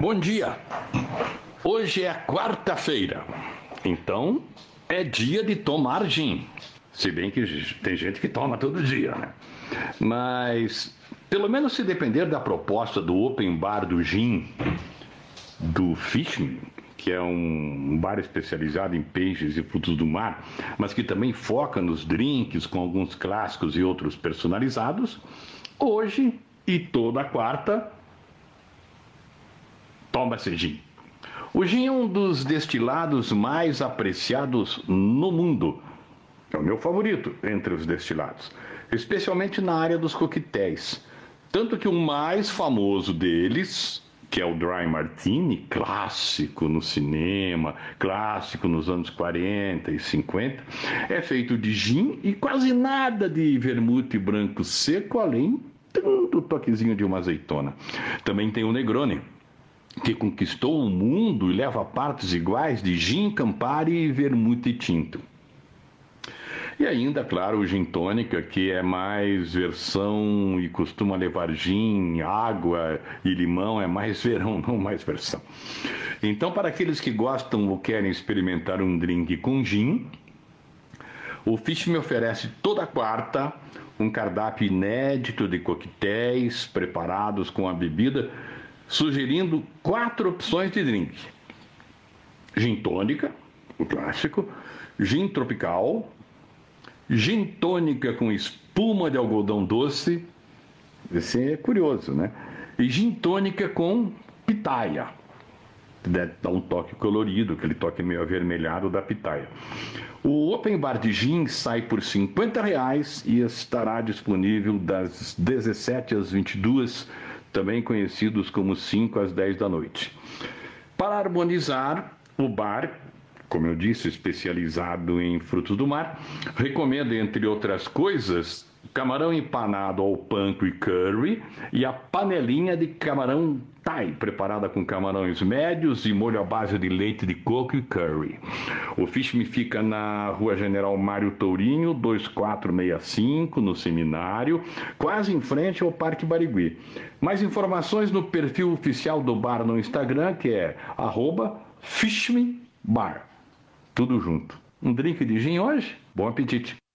Bom dia! Hoje é quarta-feira, então é dia de tomar gin. Se bem que tem gente que toma todo dia, né? Mas, pelo menos se depender da proposta do Open Bar do Gin, do Fishme, que é um bar especializado em peixes e frutos do mar, mas que também foca nos drinks com alguns clássicos e outros personalizados, hoje e toda quarta, toma-se gin. O gin é um dos destilados mais apreciados no mundo. É o meu favorito entre os destilados, especialmente na área dos coquetéis. Tanto que o mais famoso deles, que é o Dry Martini, clássico no cinema, clássico nos anos 40 e 50, é feito de gin e quase nada de vermute branco seco, além do toquezinho de uma azeitona. Também tem o Negroni, que conquistou o mundo e leva partes iguais de gin, Campari e vermute tinto. E ainda, claro, o gin tônica, que é mais versão e costuma levar gin, água e limão, é mais verão, não mais versão. Então, para aqueles que gostam ou querem experimentar um drink com gin, o Fish me oferece toda quarta um cardápio inédito de coquetéis preparados com a bebida, sugerindo 4 opções de drink: gin tônica, o clássico, gin tropical, gin tônica com espuma de algodão doce, esse é curioso, né? E gin tônica com pitaia, dá um toque colorido, aquele toque meio avermelhado da pitaia. O Open Bar de Gin sai por R$50 e estará disponível das 17 às 22, também conhecidos como 5 às 10 da noite. Para harmonizar, o bar, como eu disse, especializado em frutos do mar, recomenda, entre outras coisas, camarão empanado ao panko e curry e a panelinha de camarão thai, preparada com camarões médios e molho à base de leite de coco e curry. O Fish Me fica na Rua General Mário Tourinho, 2465, no Seminário, quase em frente ao Parque Barigui. Mais informações no perfil oficial do bar no Instagram, que é @fishmebar. Tudo junto. Um drink de gin hoje? Bom apetite!